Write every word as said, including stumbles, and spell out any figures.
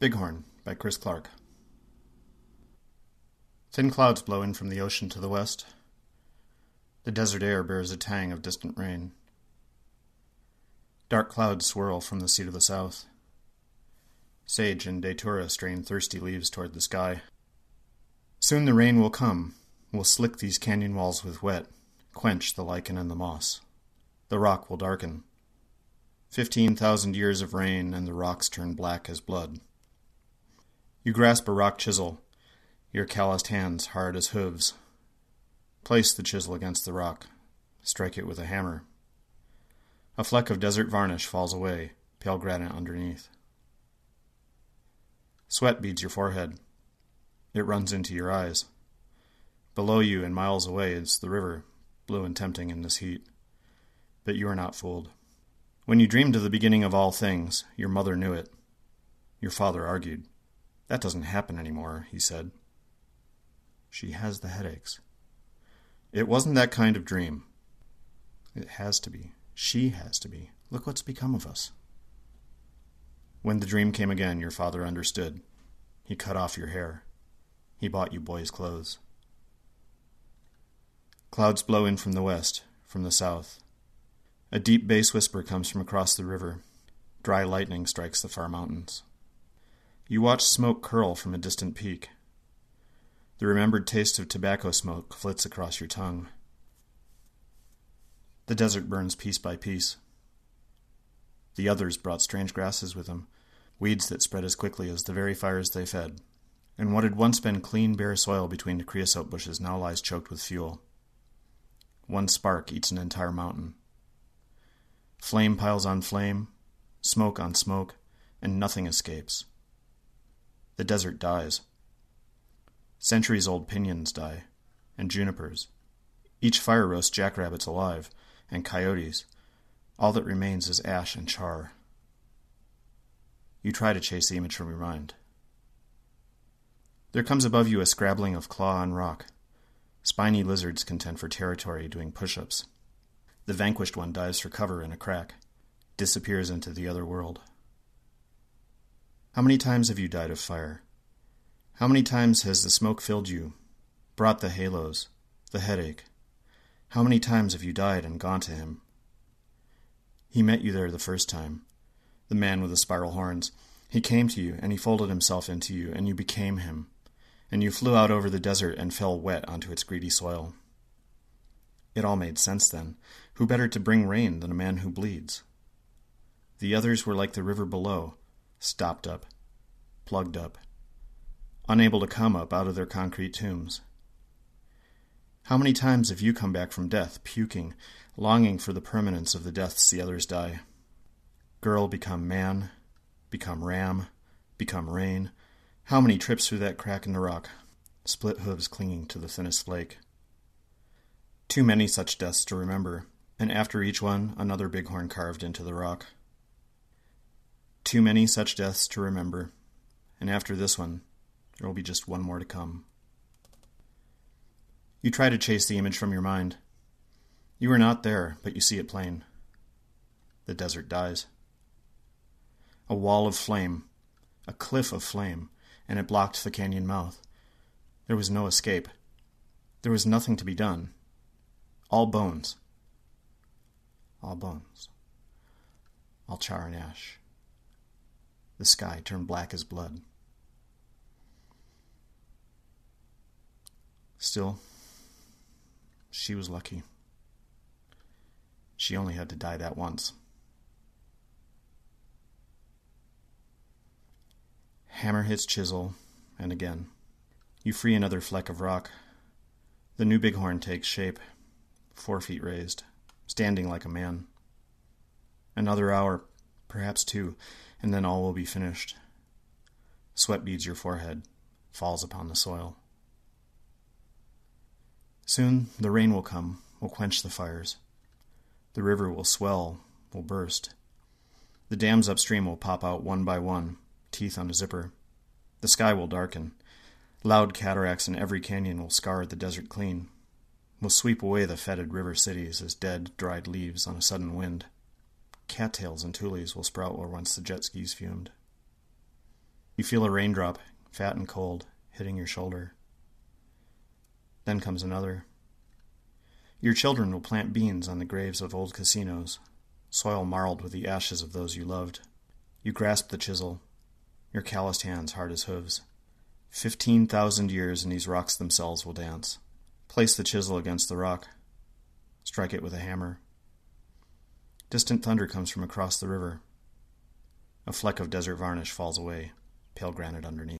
Bighorn by Chris Clark. Thin clouds blow in from the ocean to the west. The desert air bears a tang of distant rain. Dark clouds swirl from the sea to the south. Sage and datura strain thirsty leaves toward the sky. Soon the rain will come, will slick these canyon walls with wet, quench the lichen and the moss. The rock will darken. Fifteen thousand years of rain, and the rocks turn black as blood. You grasp a rock chisel, your calloused hands hard as hooves. Place the chisel against the rock. Strike it with a hammer. A fleck of desert varnish falls away, pale granite underneath. Sweat beads your forehead. It runs into your eyes. Below you and miles away is the river, blue and tempting in this heat. But you are not fooled. When you dreamed of the beginning of all things, your mother knew it. Your father argued. That doesn't happen anymore, he said. She has the headaches. It wasn't that kind of dream. It has to be. She has to be. Look what's become of us. When the dream came again, your father understood. He cut off your hair. He bought you boys' clothes. Clouds blow in from the west, from the south. A deep bass whisper comes from across the river. Dry lightning strikes the far mountains. You watch smoke curl from a distant peak. The remembered taste of tobacco smoke flits across your tongue. The desert burns piece by piece. The others brought strange grasses with them, weeds that spread as quickly as the very fires they fed, and what had once been clean bare soil between the creosote bushes now lies choked with fuel. One spark eats an entire mountain. Flame piles on flame, smoke on smoke, and nothing escapes. The desert dies. Centuries-old pinyons die, and junipers. Each fire roasts jackrabbits alive, and coyotes. All that remains is ash and char. You try to chase the image from your mind. There comes above you a scrabbling of claw on rock. Spiny lizards contend for territory doing push-ups. The vanquished one dives for cover in a crack, disappears into the other world. How many times have you died of fire? How many times has the smoke filled you, brought the halos, the headache? How many times have you died and gone to him? He met you there the first time, the man with the spiral horns. He came to you, and he folded himself into you, and you became him, and you flew out over the desert and fell wet onto its greedy soil. It all made sense then. Who better to bring rain than a man who bleeds? The others were like the river below, stopped up, plugged up, unable to come up out of their concrete tombs. How many times have you come back from death, puking, longing for the permanence of the deaths the others die? Girl become man, become ram, become rain. How many trips through that crack in the rock, split hooves clinging to the thinnest flake? Too many such deaths to remember, and after each one, another bighorn carved into the rock. Too many such deaths to remember, and after this one, there will be just one more to come. You try to chase the image from your mind. You are not there, but you see it plain. The desert dies. A wall of flame, a cliff of flame, and it blocked the canyon mouth. There was no escape. There was nothing to be done. All bones. All bones. All char and ash. The sky turned black as blood. Still, she was lucky. She only had to die that once. Hammer hits chisel, and again. You free another fleck of rock. The new bighorn takes shape, four feet raised, standing like a man. Another hour, perhaps two, and then all will be finished. Sweat beads your forehead, falls upon the soil. Soon the rain will come, will quench the fires. The river will swell, will burst. The dams upstream will pop out one by one, teeth on a zipper. The sky will darken. Loud cataracts in every canyon will scar the desert clean, will sweep away the fetid river cities as dead, dried leaves on a sudden wind. Cattails and tules will sprout where once the jet skis fumed. You feel a raindrop, fat and cold, hitting your shoulder. Then comes another. Your children will plant beans on the graves of old casinos, soil marled with the ashes of those you loved. You grasp the chisel, your calloused hands hard as hooves. Fifteen thousand years and these rocks themselves will dance. Place the chisel against the rock. Strike it with a hammer. Distant thunder comes from across the river. A fleck of desert varnish falls away, pale granite underneath.